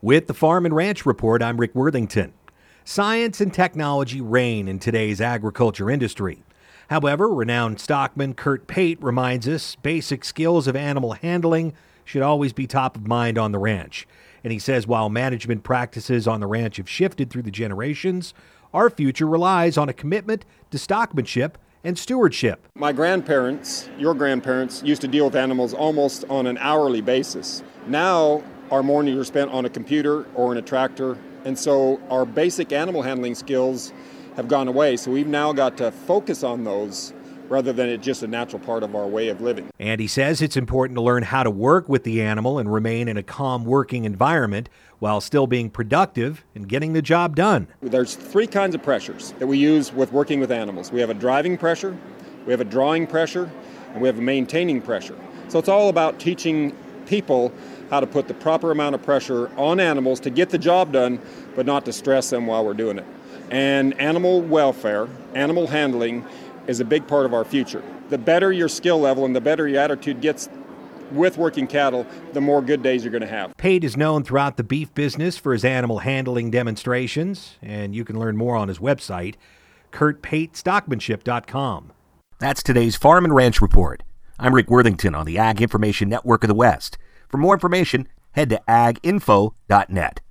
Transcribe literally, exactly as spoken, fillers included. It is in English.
With the Farm and Ranch Report, I'm Rick Worthington. Science and technology reign in today's agriculture industry. However, renowned stockman Kurt Pate reminds us basic skills of animal handling should always be top of mind on the ranch. And he says while management practices on the ranch have shifted through the generations, our future relies on a commitment to stockmanship and stewardship. My grandparents, your grandparents, used to deal with animals almost on an hourly basis. Now, our mornings are spent on a computer or in a tractor, and so our basic animal handling skills have gone away. So we've now got to focus on those rather than it just a natural part of our way of living. And he says it's important to learn how to work with the animal and remain in a calm working environment while still being productive and getting the job done. There's three kinds of pressures that we use with working with animals. We have a driving pressure, we have a drawing pressure, and we have a maintaining pressure. So it's all about teaching people how to put the proper amount of pressure on animals to get the job done, but not to stress them while we're doing it. And animal welfare, animal handling, is a big part of our future. The better your skill level and the better your attitude gets with working cattle, the more good days you're going to have. Pate is known throughout the beef business for his animal handling demonstrations, and you can learn more on his website, kurt pate stockmanship dot com. That's today's Farm and Ranch Report. I'm Rick Worthington on the Ag Information Network of the West. For more information, head to ag info dot net.